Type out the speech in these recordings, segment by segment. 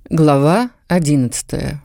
Глава 11.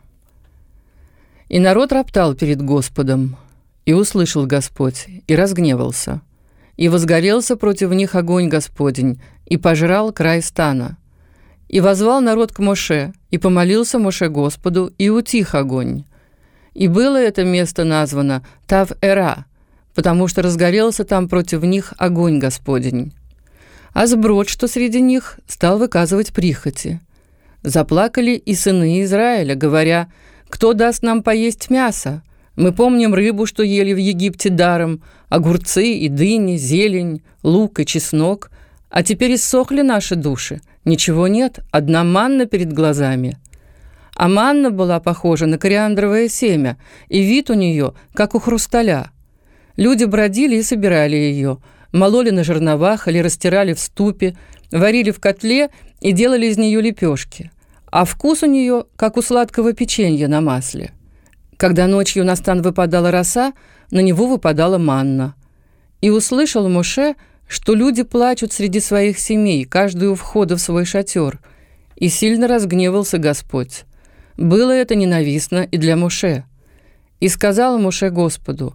И народ роптал перед Господом, и услышал Господь, и разгневался, и возгорелся против них огонь Господень, и пожрал край стана. И воззвал народ к Моше, и помолился Моше Господу, и утих огонь. И было это место названо Тав-Эра, потому что разгорелся там против них огонь Господень. А сброд, что среди них, стал выказывать прихоти. Заплакали и сыны Израиля, говоря: «Кто даст нам поесть мясо? Мы помним рыбу, что ели в Египте даром, огурцы и дыни, зелень, лук и чеснок. А теперь иссохли наши души. Ничего нет, одна манна перед глазами». А манна была похожа на кориандровое семя, и вид у нее, как у хрусталя. Люди бродили и собирали ее, мололи на жерновах или растирали в ступе, варили в котле и делали из нее лепешки. А вкус у нее, как у сладкого печенья на масле. Когда ночью на стан выпадала роса, на него выпадала манна. И услышал Моше, что люди плачут среди своих семей, каждый у входа в свой шатер. И сильно разгневался Господь. Было это ненавистно и для Моше. И сказал Моше Господу: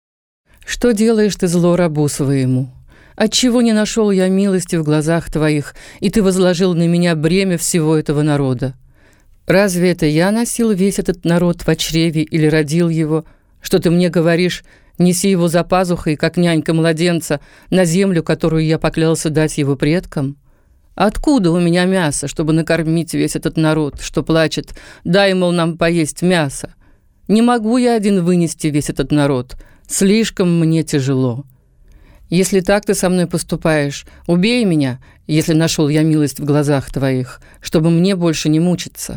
«Что делаешь ты зло рабу своему? Отчего не нашел я милости в глазах твоих, и ты возложил на меня бремя всего этого народа? Разве это я носил весь этот народ в чреве или родил его, что ты мне говоришь: неси его за пазухой, как нянька младенца, на землю, которую я поклялся дать его предкам? Откуда у меня мясо, чтобы накормить весь этот народ, что плачет: дай, мол, нам поесть мясо? Не могу я один вынести весь этот народ, слишком мне тяжело. Если так ты со мной поступаешь, убей меня, если нашел я милость в глазах твоих, чтобы мне больше не мучиться».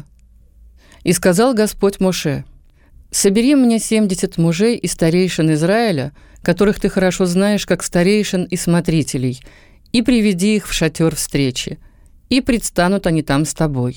И сказал Господь Моше: «Собери мне 70 мужей и старейшин Израиля, которых ты хорошо знаешь, как старейшин и смотрителей, и приведи их в шатер встречи, и предстанут они там с тобой.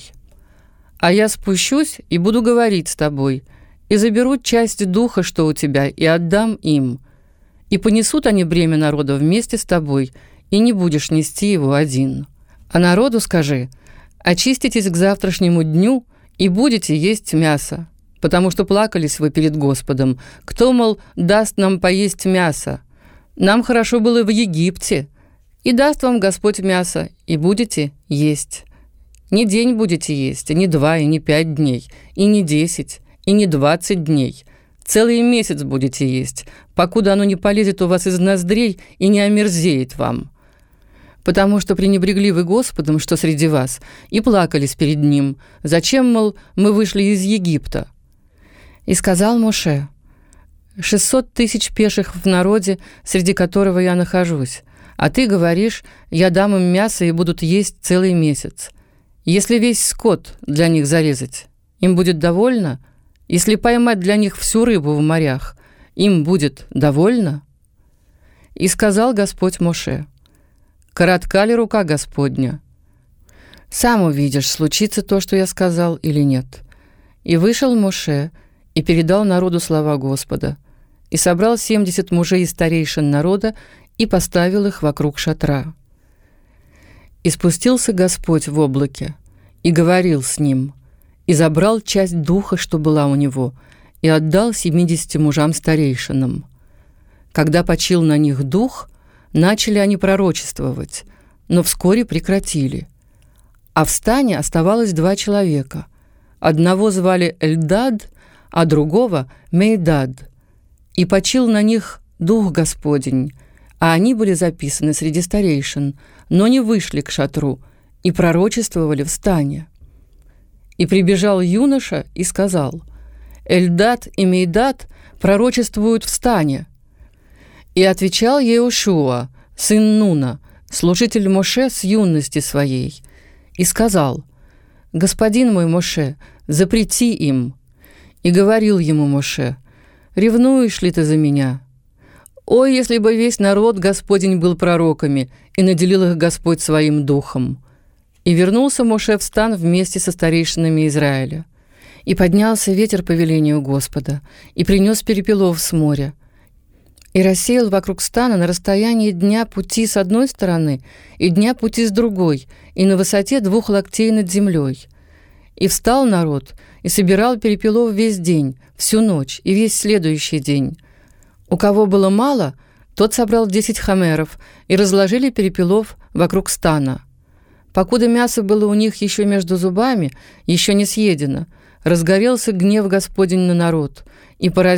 А я спущусь и буду говорить с тобой, и заберу часть духа, что у тебя, и отдам им. И понесут они бремя народа вместе с тобой, и не будешь нести его один. А народу скажи: очиститесь к завтрашнему дню, и будете есть мясо, потому что плакались вы перед Господом. Кто, мол, даст нам поесть мясо? Нам хорошо было в Египте. И даст вам Господь мясо, и будете есть. Не день будете есть, и не 2, и не 5 дней, и не 10, и не 20 дней. Целый месяц будете есть, покуда оно не полезет у вас из ноздрей и не омерзеет вам. Потому что пренебрегли вы Господом, что среди вас, и плакались перед Ним. Зачем, мол, мы вышли из Египта?» И сказал Моше: 600 тысяч пеших в народе, среди которого я нахожусь. А ты говоришь: я дам им мясо и будут есть целый месяц. Если весь скот для них зарезать, им будет довольно? Если поймать для них всю рыбу в морях, им будет довольно?» И сказал Господь Моше: «Коротка ли рука Господня? Сам увидишь, случится то, что я сказал, или нет». И вышел Моше, и передал народу слова Господа, и собрал 70 мужей и старейшин народа, и поставил их вокруг шатра. И спустился Господь в облаке, и говорил с ним, и забрал часть духа, что была у него, и отдал 70 мужам старейшинам. Когда почил на них дух, начали они пророчествовать, но вскоре прекратили. А в стане оставалось 2 человека. Одного звали Эльдад, а другого Мейдад. И почил на них дух Господень, а они были записаны среди старейшин, но не вышли к шатру и пророчествовали в стане. И прибежал юноша и сказал: «Эльдад и Мейдад пророчествуют в стане». И отвечал Иошуа, сын Нуна, служитель Моше с юности своей, и сказал: «Господин мой Моше, запрети им». И говорил ему Моше: «Ревнуешь ли ты за меня? Ой, если бы весь народ Господень был пророками, и наделил их Господь своим духом». И вернулся Моше в стан вместе со старейшинами Израиля. И поднялся ветер по велению Господа, и принес перепелов с моря, и рассеял вокруг стана на расстоянии дня пути с одной стороны и дня пути с другой, и на высоте 2 локтей над землей. И встал народ, и собирал перепелов весь день, всю ночь и весь следующий день. У кого было мало, тот собрал 10 хомеров, и разложили перепелов вокруг стана. Покуда мясо было у них еще между зубами, еще не съедено, разгорелся гнев Господень на народ, и поразил